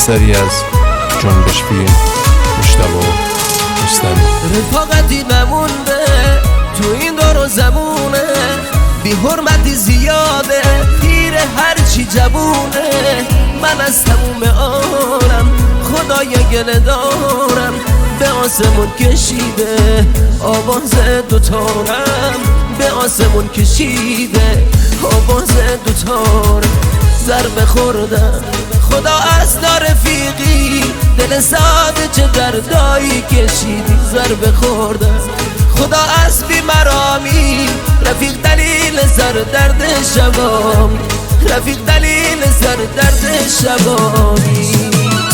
اثری از جنبش فیلم مجتبی رستمی. رفاقتی نمونده تو این دور و زمونه، بی حرمتی زیاده پیر هرچی جوونه. من از تموم آرم خدای گله دارم، به آسمون کشیده آواز دوتارم، به آسمون کشیده آواز دوتارم. ضربه خوردم خدا از رفیقی، دل ساده چه دردایی کشیدی. ضربه خوردم خدا از بیمرامی، رفیق دلیل سر درد شبامی، رفیق دلیل سر درد شبامی.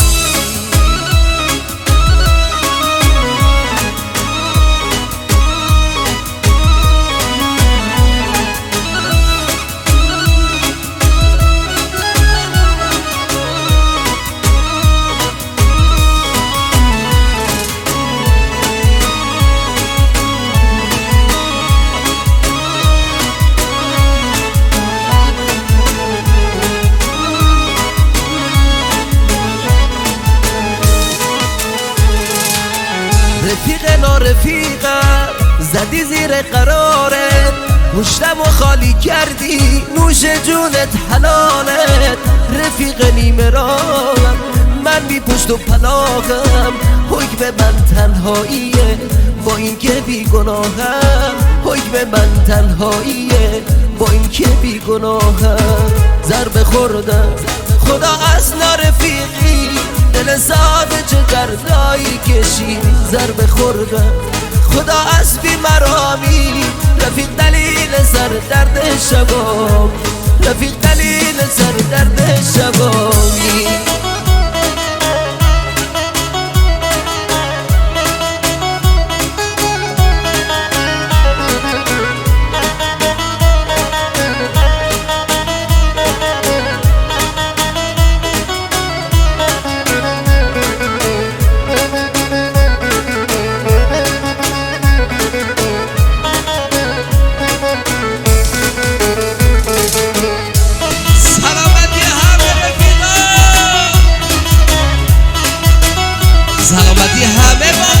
رفیق نارفیقم زدی زیر قرارت، مشتم و خالی کردی نوش جونت حلالت. رفیق نیمه راهم من بی پشت و پناهم، حکم من تنهاییه با این که بی گناهم، حکم من تنهاییه با این که بی گناهم. ضربه خوردم خدا از نارفیقی، دل ساده چه دردایی کشیدی. ضربه خوردم خدا از بیمرامی، رفیق دلیل سر درد شبام، رفیق دلیل سر درد شبامی. سلامتی همه با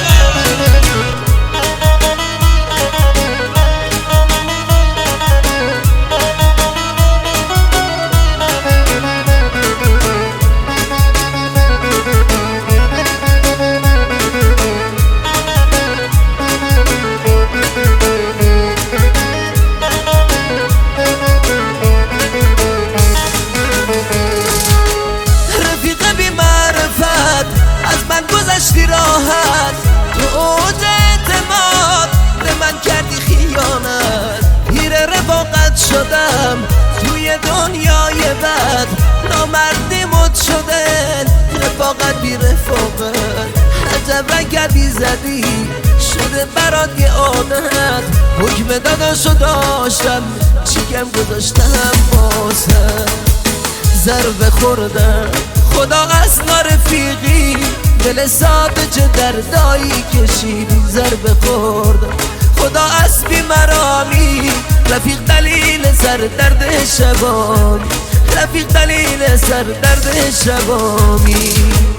گذشتی راحت، تو اوج اعتماد به من کردی خیانت. پیر رفاقت شدم توی دنیای بد، نامردی مد شده رفاقت بی رفاقت. عجب رنگی زدی شده برات یه عادت، حکم داداشو داشتم چیکم گذاشتم بازم. ضربه خوردم خدا از نارفیقی، دل ساده چه دردایی کشیدی. ضربه خوردم خدا از بیمرامی، رفیق دلیل سر درد شبامی، رفیق دلیل سر درد شبامی.